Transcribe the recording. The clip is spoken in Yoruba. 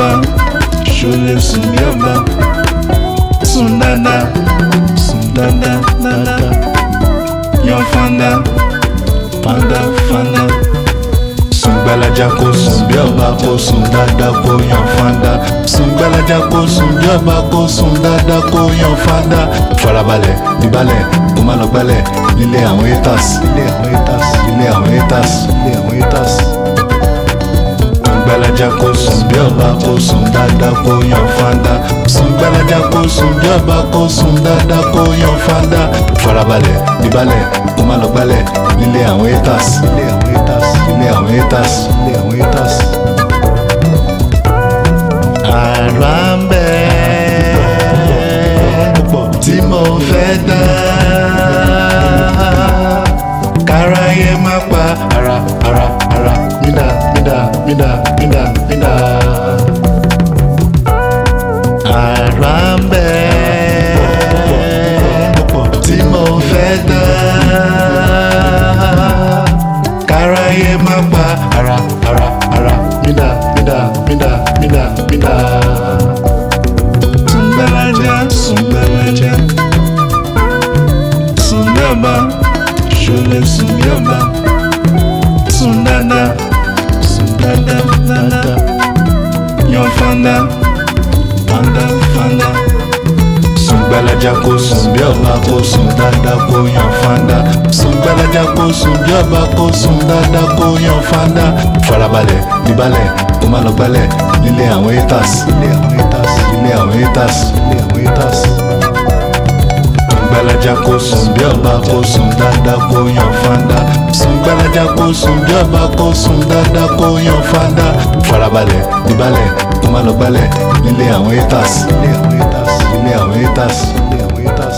ọba ṣọlẹ̀ sùn bí ọba sùn dáadáa dáadáa yan fanda fanda sùn gbalaja kó sùn bí ọba kó sùn dáadáa kó yan fanda sùn gbalaja kó sùn bí ọba kó sùn dáadáa kó yan fanda farabalẹ̀ dìbalẹ̀ kó má lọ gbálẹ̀ nílé àwọn haters nílé àwọn haters gbalaja kó sùn bí ọba kó sùn dáadáa kó yan fanda sùn gbalaja kó sùn bí ọba kó sùn dáadáa kó yan fanda farabalẹ̀ dìbalẹ̀ kó má lọ gbálẹ̀ nílé àwọn haters nílé àwọn haters. Àrà ń bẹ tí mo fẹ́ dá káráyé má pa ara mídà. Àrà ń bẹ tí mo fẹ́ dá káráyé má pa ara mídà. Sùngbàlájà sùn bí ọba ṣọlẹ̀ sùn bí ọba sùn dáadáa yan fanda sùn gbalaja kó sùn bí ọba kó sùn dáadáa kó yan fanda sùn gbalaja kó sùn bí ọba kó sùn dáadáa kó yan fanda farabalẹ̀ dìbalẹ̀ kó má lọ gbálẹ̀ nílé àwọn haters nílé àwọn haters. Gbalaja kó sùn bí ọba kó sùn dáadáa kó yan fanda sùn gbalaja kó sùn bí ọba kó sùn dáadáa kó yan fanda farabalẹ̀ dìbalẹ̀ kó má lọ gbálẹ̀ nílé àwọn haters nílé àwọn haters.